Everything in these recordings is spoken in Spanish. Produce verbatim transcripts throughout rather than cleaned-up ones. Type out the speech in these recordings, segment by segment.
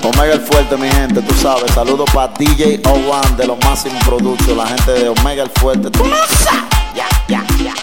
Omega el Fuerte, mi gente, tú sabes. Saludos para D J O uno de los máximos productos, la gente de Omega el Fuerte. Tú lo sabes. Ya, ya, ya,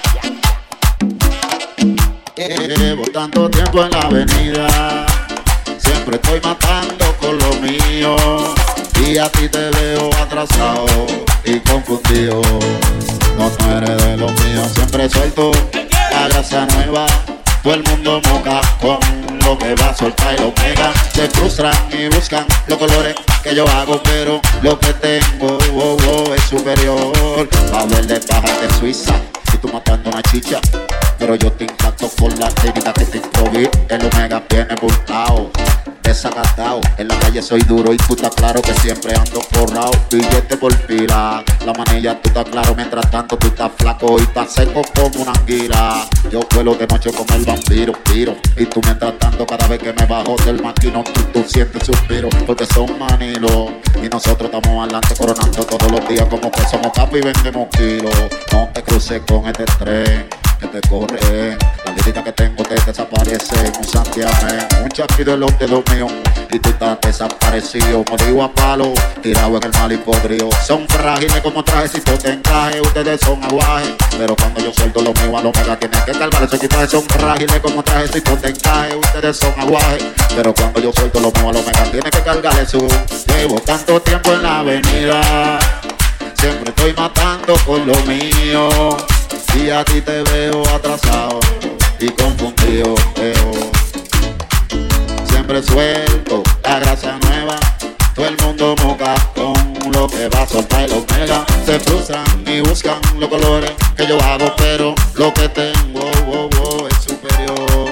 ya. Llevo tanto tiempo en la avenida, siempre estoy matando con lo mío, y a ti te veo atrasado y confundido. No, no eres de los míos, siempre suelto la grasa nueva. Todo el mundo moca con lo que va a soltar y lo pega. Se frustran y buscan los colores que yo hago, pero lo que tengo oh, oh, es superior. Power de paja de Suiza y tú matando una chicha, pero yo te impacto con la técnica que te improvisé. El Omega viene bultado, desacatado. En la calle soy duro y tú estás claro que siempre ando forrado. Billete por pila, la manilla tú estás claro. Mientras tanto tú estás flaco y estás seco como una anguila. Yo vuelo de noche como el vampiro, tiro. Y tú mientras tanto cada vez que me bajo del maquino tú, tú sientes suspiro. Porque son manilos y nosotros estamos adelante coronando todos los días como que somos capi y vendemos kilos. No te cruces con este tren que te corre, la lírica que tengo te desaparece en un santiamén, un chasquido en los dedos míos y tú estás desaparecido. Morido a palo, tirado en el mal y podrido. Son frágiles como trajecitos de encaje, ustedes son aguajes, pero cuando yo suelto lo mío a lo mega tienen que calmar esos equipajes. Son frágiles como trajecitos de encaje, ustedes son aguajes, pero cuando yo suelto lo mío a lo mega tienen que cargarle su. Llevo tanto tiempo en la avenida, siempre estoy matando con lo mío, y a ti te veo atrasado y confundido, veo. Siempre suelto la grasa nueva, todo el mundo moca con lo que va a soltar el Omega. Se frustran y buscan los colores que yo hago, pero lo que tengo oh, oh, es superior.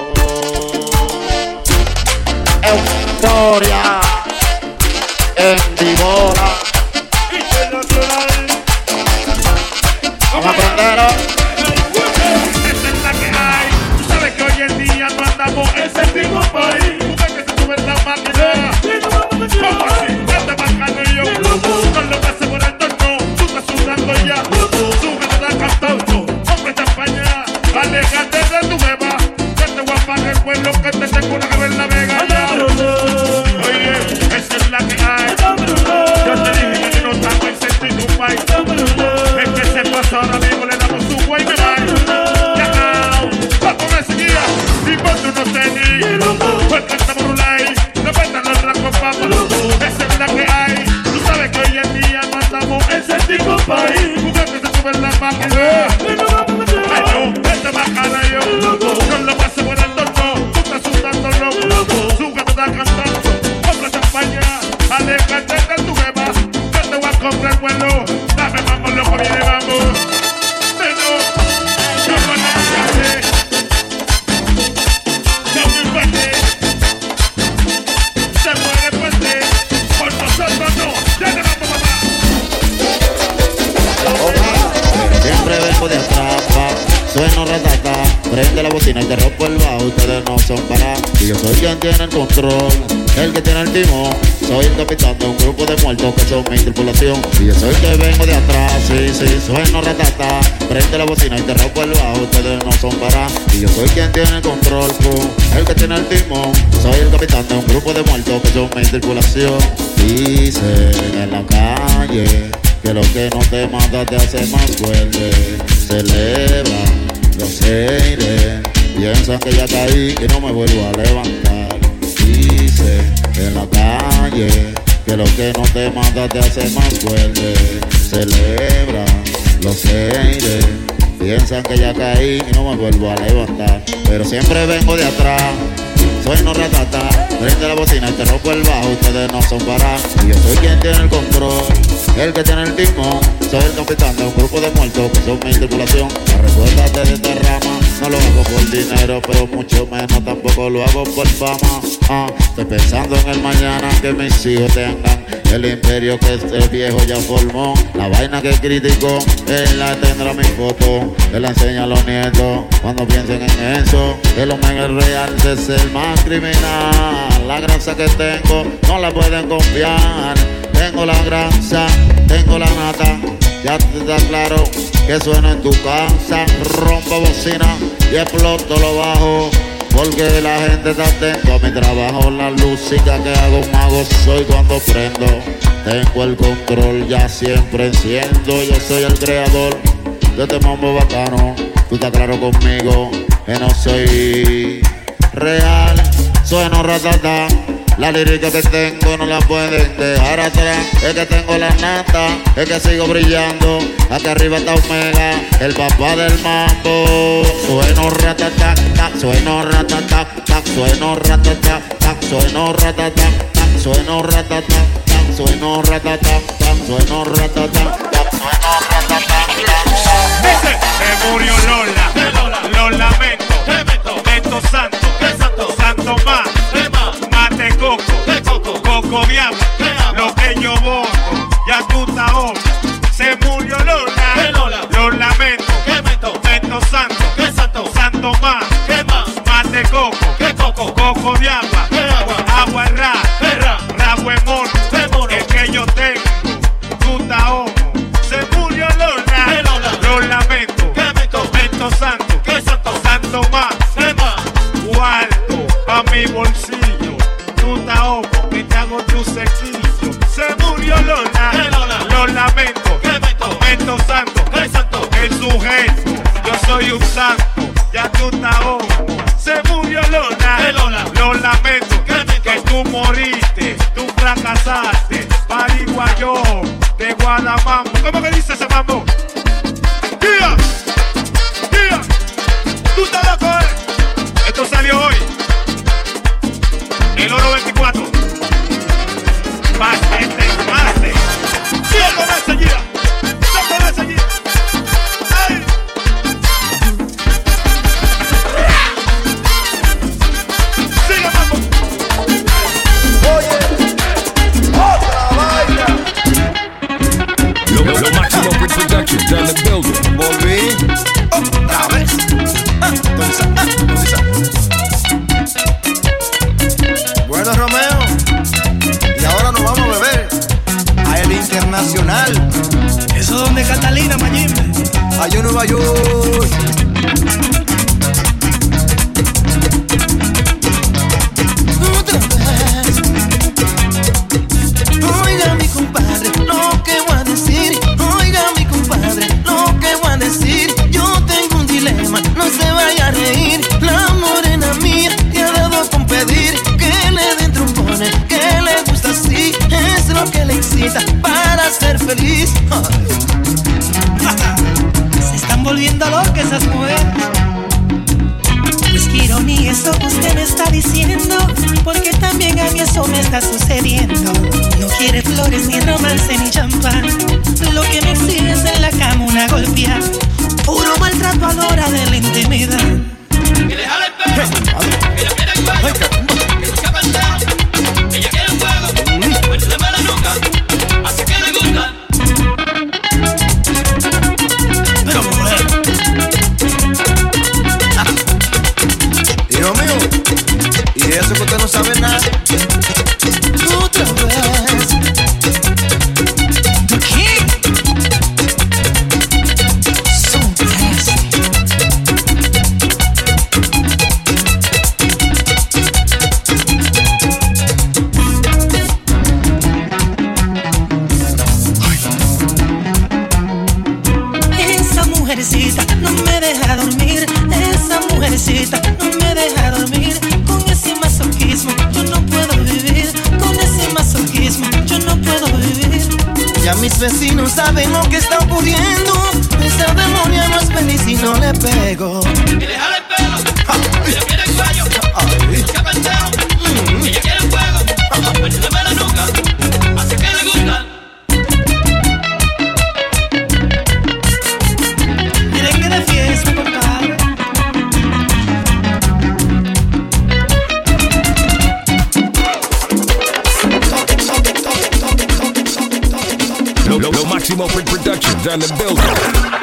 Euforia en Divora. Vamos a aprender. En ese mismo país, tú ves que se sube esta máquina. Como así, este bacano y yo. Con lo que hace por el torno, tú estás sudando ya. Sube de la cantando, hombre champaña. Alejate de tu beba, que te voy a pagar el pueblo, que te tengo una que ver la vega ya. Oye, esa es la que hay. Yo te dije que no estamos en sentido un país. Es que se pasa ahora mismo, le damos su güey que va. Ya, va con ese guía. Y por tu no tenis, pues cantamos rulay, no faltan los rasgos papá. Esa es la que hay, tú sabes que hoy en día no andamos en ese tipo país. Mujer que se sube en la máquina. Ay no, esta bacana yo, no lo paso por el torno. Tú estás sudando loco, su gato está cantando. Compra champaña, aléjate de tu beba, yo te voy a comprar el vuelo. Dame vamos loco, viene vamos. De atrás, sueno ratata, prende la bocina y te rompo el bajo. Ustedes no son para, y yo soy quien tiene el control, el que tiene el timón. Soy el capitán de un grupo de muertos que son mi tripulación, y yo soy el que vengo de atrás. Sí, sí, sueno ratata, prende la bocina y te rompo el bajo. Ustedes no son para, y yo soy quien tiene el control, el que tiene el timón. Soy el capitán de un grupo de muertos que son mi tripulación. Dicen en la calle que lo que no te mata te hace más fuerte. Celebran los aires, piensan que ya caí y no me vuelvo a levantar. Dice en la calle que lo que no te mata te hace más fuerte. Celebran los aires, piensan que ya caí y no me vuelvo a levantar. Pero siempre vengo de atrás, soy no ratata, prende la bocina y te rompo el bajo. Ustedes no son para, y yo soy quien tiene el control, el que tiene el timón. Soy el capitán de un grupo de muertos que son mi tripulación. Recuérdate de esta rama, no lo hago por dinero, pero mucho menos tampoco lo hago por fama. Ah, estoy pensando en el mañana, que mis hijos tengan el imperio que este viejo ya formó. La vaina que criticó, él la tendrá mi foto, él la enseña a los nietos cuando piensen en eso. El Omega es real, es el más criminal. La grasa que tengo no la pueden confiar. Tengo la grasa, tengo la nata, ya te está claro que suena en tu casa. Rompo bocina y exploto lo bajo. porque la gente está atento a mi trabajo. La música que hago mago soy cuando prendo. Tengo el control, ya siempre enciendo. Yo soy el creador de este mambo bacano. Tú estás claro conmigo que no soy real. Sueno ratata. La lírica que tengo no la pueden dejar atrás. Es que tengo la nata, es que sigo brillando. Acá arriba está Omega, el papá del mambo. Sueno ratata, sueno ratata, sueno ratata, sueno ratata, sueno ratata, sueno ratata, sueno ratata, sueno ratata. Dice, se murió Lola, lo lamento. Beto Santo, Santo Más, Mate Coco, Coco de agua, lo que yo voto, ya tú estás ojo. Se murió Lola, lo lamento. Beto Santo, Santo Más, Mate Coco, Coco de agua, agua es ra, rabo es mono, el que yo tengo, tú estás ojo. Se murió Lola, lo lamento. Beto Santo, Santo Más, cuarto pa' mi bolsillo, tú estás ojo, que te hago tu sequillo. Se murió Lola, lo lamento. Beto Santo, el sujeto, yo soy un santo, ya tú estás ojo. Se murió Lola, lo lamento, que tú moriste, tú fracasaste. Pariguayo de Guadamambo, ¿cómo que dice ese mambo? ¡Tía! ¡Tía! ¡Tú estás loco, eh! Esto salió hoy. El oro veinticuatro. Pase, pase. ¡Toco de seguida! ¡Toco de seguida! ¡Ay! ¡Sigue, mambo! Oye, otra vaina. Lo, lo, lo máximo production down the building. Volví otra vez. Ah, entonces, ah, entonces. Bueno, Romeo, y ahora nos vamos a beber a el Internacional. ¿Eso donde Catalina, Mayimbe? Allá en Nueva York. Oiga mi compadre, lo que voy a decir. Oiga mi compadre, lo que voy a decir. Yo tengo un dilema, no se vaya a reír. La morena mía te ha dado con pedir que le den trompones, que le gusta así. Es lo que le excita para ser feliz. Se están volviendo locas esas mujeres. Pues qué ironía eso que usted me está diciendo, porque también a mí eso me está sucediendo. No quiere flores, ni romance, ni champán. Lo que me exige es en la cama una golpeada. Puro maltrato a la hora de la intimidad. Que le jale el pelo, que ella quiere el cuello, que le escapa el dedo, que ella quiere el fuego, pues le me la nuca, así que le gusta. Pero mujer, Hijo mío, y eso que usted no sabe nada. otra vez. ¿De qué? Son clase. Esa mujercita no me deja dormir. Esa mujercita no me deja dormir. Con ese masoquismo yo no puedo vivir. Con ese masoquismo yo no puedo vivir. Ya mis vecinos saben lo que está ocurriendo. Esa demonia no es feliz y no le pego. Que le jale el pelo, que ella quiere el cuello, que le escapa el dedo, que ella quiere el fuego, pues le me la nuca, así que le gusta. Miren que de fiesta, compadre. Lo, lo, lo máximo production down the building.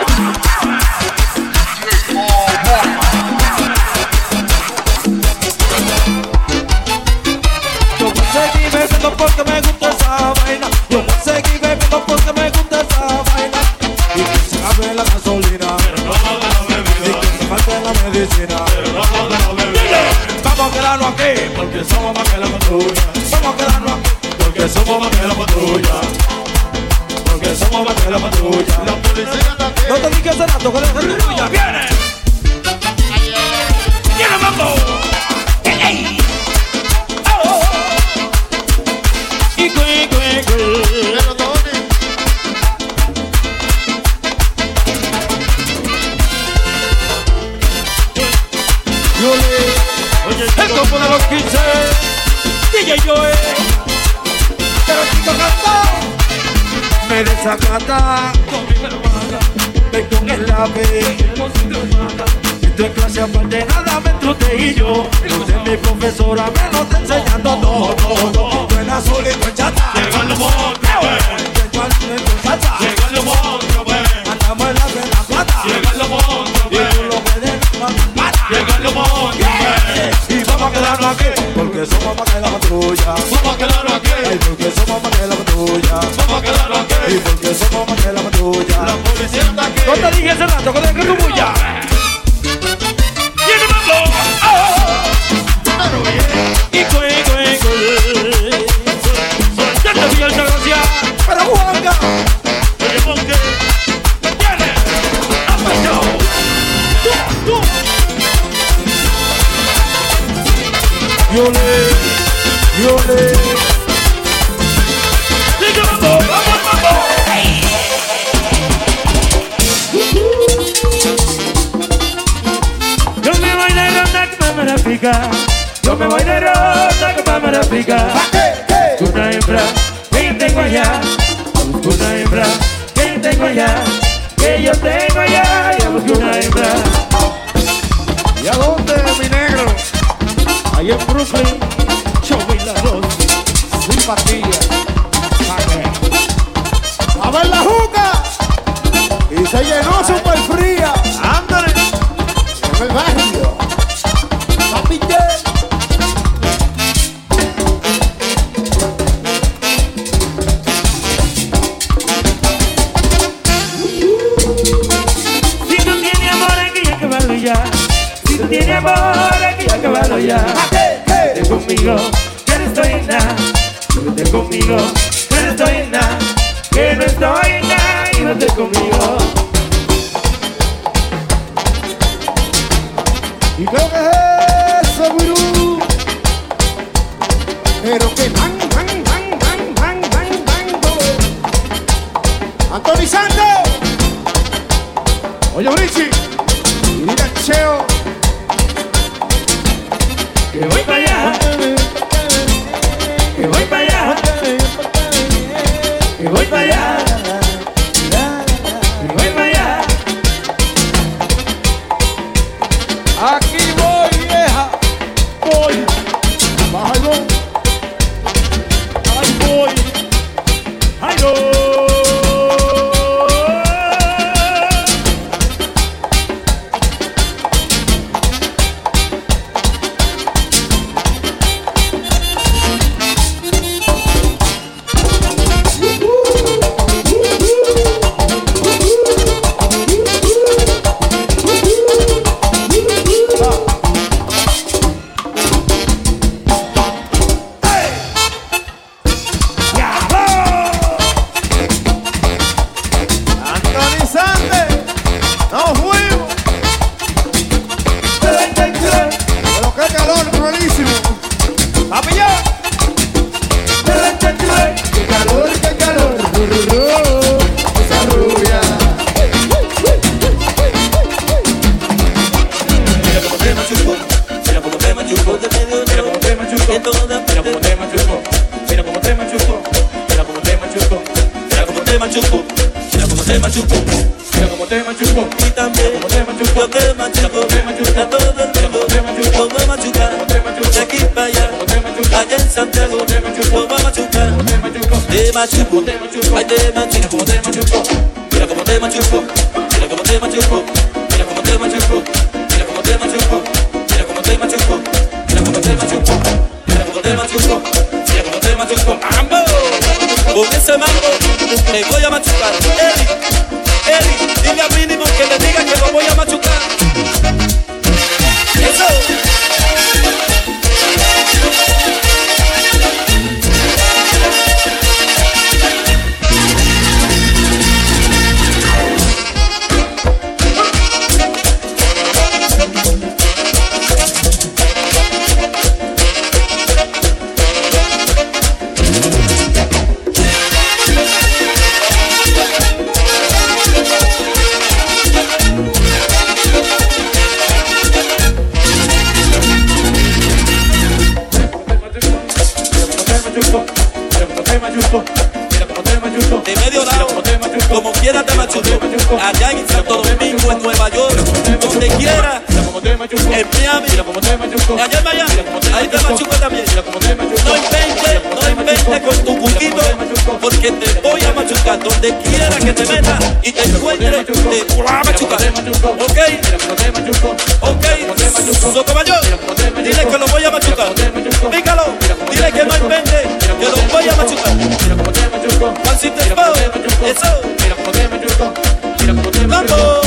Yo voy a seguir bebiendo porque me gusta esa vaina. Yo voy a seguir bebiendo porque me gusta esa vaina. Y que se acabe la gasolina, pero no la bebida. Y que me falte la medicina, pero no la bebida. porque somos más que la patrulla. Vamos a quedarnos aquí, porque somos más que la patrulla. Porque somos más que la patrulla. La policía está aquí. No te dije hace rato que la patrulla viene. ¡Viene, mambo! ¡Ey! ¡Oh! Y cue, cue, cue. Pero Tony. El combo de los quince, D J Joe. Pero chico canta, me desacata, conmigo lo mata, ven con el lápiz. Esto es clase aparte, nada me entrute y yo. Usted es mi profesora, me lo está enseñando todo, todo. Tú en azul y tú en chata. Llegan los monstruos, Yo al tú en tu chata. llegan los monstruos, Andamos en la vena plata. llegan los monstruos, Y tú lo puedes matar. llegan los monstruos, Y vamos a quedarnos aquí, porque somos más que la patrulla. vamos a quedarnos aquí, Ay, porque somos más que la patrulla. vamos a quedarnos Y aquí. porque somos más que la patrulla. La policía está aquí. No te dije hace rato que dejes tu bulla. ¡Viene mambo! Y cue, cue, cue. Ya te vi esa gracia. Pero Juanca, Oye, Monque, viene. apañó. Tú, tú. Yo le, yo le. ¡Sigue mambo! ¡Vamos, mambo! Yo me voy de ronda que me la pica. Yo me voy de ronda que me la pica. Una hembra que tengo allá. Busco una hembra que tengo allá. Que yo tengo allá. Yo busco una hembra. ¿Y a dónde, mi negro? Ahí en Brooklyn. Yo voy la dos. Sin pastilla. A ver la juca. Y se llenó super fría. Ándale. En el barrio. Papi J. Si tú tienes amor aquí hay que acabarlo ya. Si tú tienes amor aquí hay que acabarlo ya. Vete conmigo, que no estoy en nada. Vete conmigo, que no estoy en nada. Que no estoy en nada y vete conmigo. ¿Y creo que es eso, gurú? Pero que man, man, man, man, man, man, man, go. Anthony Santos. Oye, Richie. Y mira, Cheo. Que voy para allá. Que voy para allá. Que voy para allá. Que voy para allá. Aquí voy, vieja. Voy. Baja y voy. Ahí voy. Ahí voy. Anthony Santos. Nos fuimos. Pero qué calor, buenísimo. Papi yo. Qué calor, qué calor. Esa rubia. Mira como te machuco, mira como te machuco, mira como te machuco, en toda parte. Mira como te machuco, mira como te machuco, mira como te machuco, mira como te machuco, mira como te machuco, mira como te machuco, y también como te machuco, yo te machuco, te machuco, a todo el mundo te machuco, voy a machucar, de aquí para allá, allá en Santiago, te machuco, voy a machucar, te machuco, ay te machuco, te machuco, mira como te machuco, mira como te machuco, mira como te machuco. Mira como te machuco, mira como te machuco, mira como te machuco, mira como te machuco, mira como te machuco, mambo, con ese mambo te voy a machucar, Eli, Eli, dile al mínimo que le diga que lo voy a machucar, eso. te machuco. Mira cómo te machuco. De medio lado, como quiera te machuco. Allá en Santo Domingo, en Nueva York, donde quiera. En Miami, allá en Miami, ahí te machuco también. No inventes, no inventes con tu buquito, porque te voy a machucar donde quiera que te metas y te encuentres, te voy a machucar. Ok, ok, Sotomayor, dile que lo voy a machucar. Pícalo, dile que no invente, que lo voy a machucar. Juancito el Pau, eso. ¡Vamos!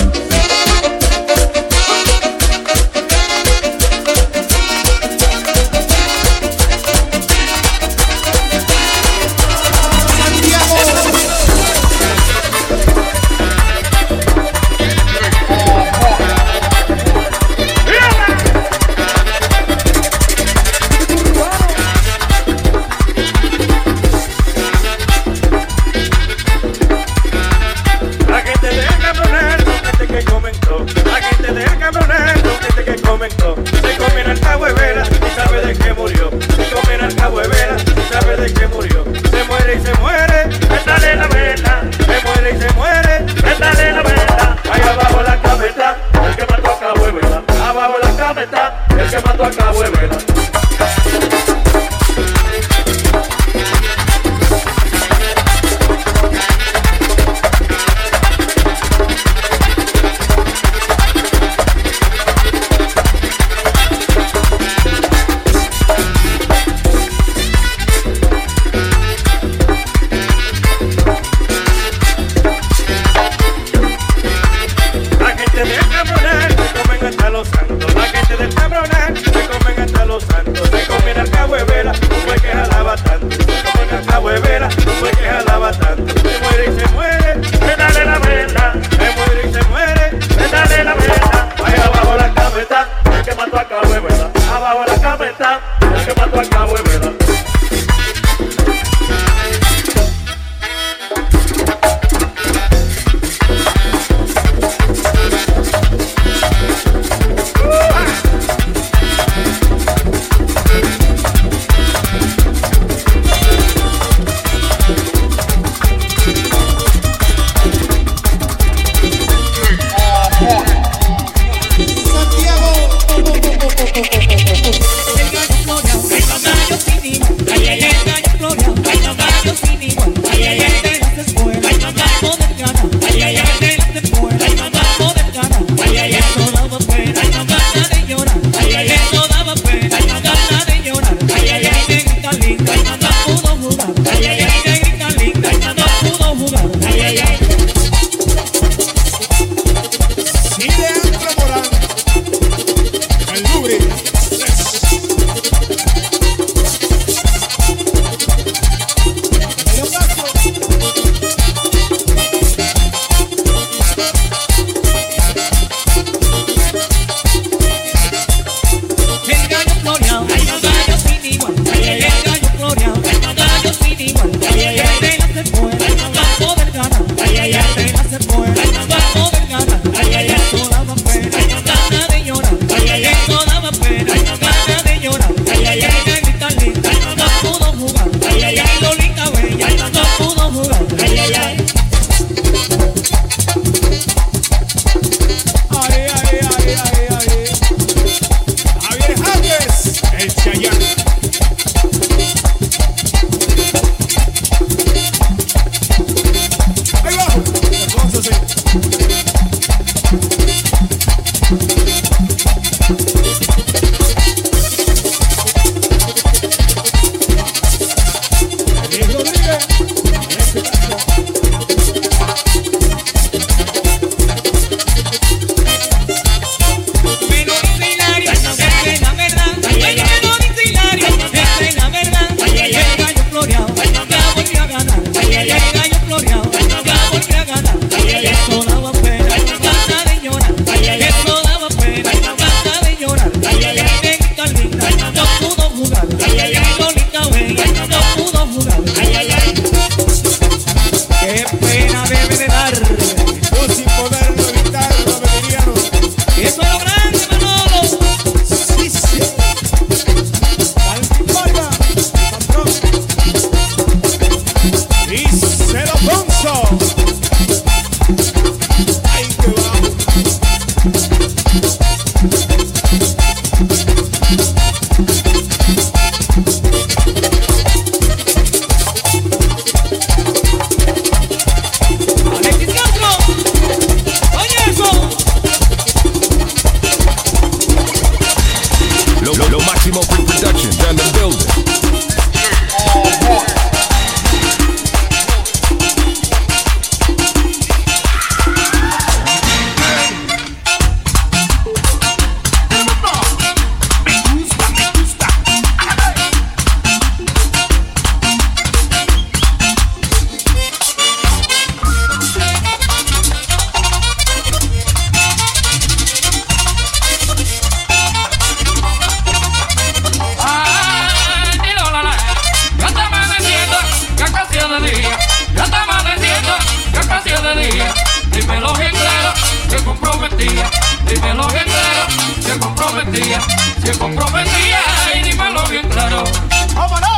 de día, ya está amaneciendo, ya casi es de día. Dímelo bien claro, se comprometía. Dímelo bien claro, se comprometía. Se comprometía y dímelo bien claro. ¡Vámonos!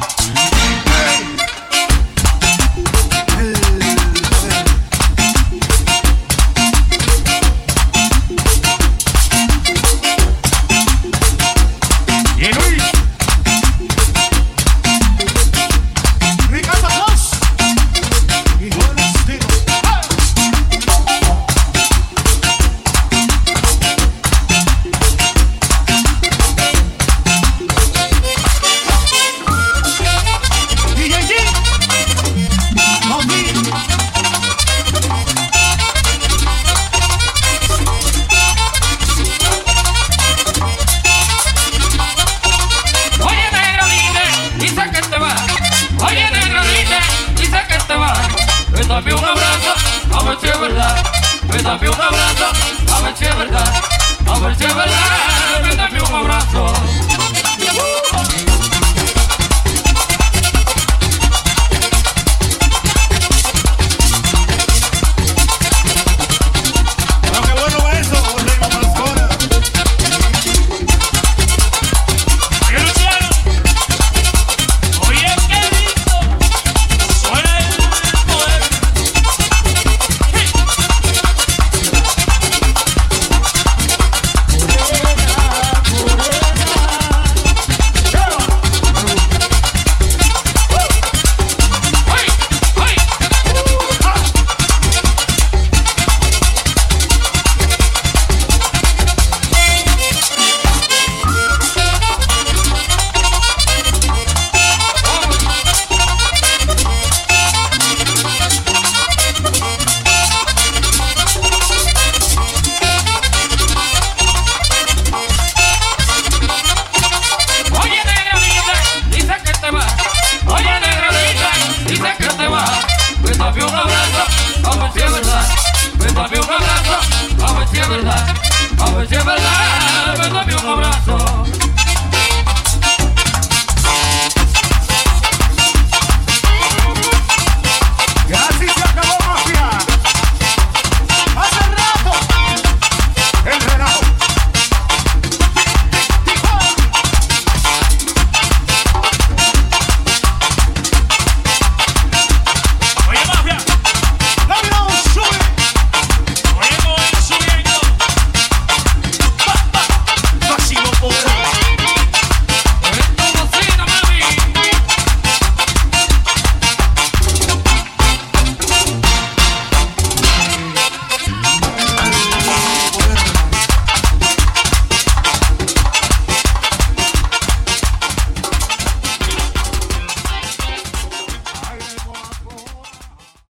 Dame un abrazo, a ver si es verdad. Me dame un abrazo, a ver si es verdad. A ver si es verdad, me dame un abrazo.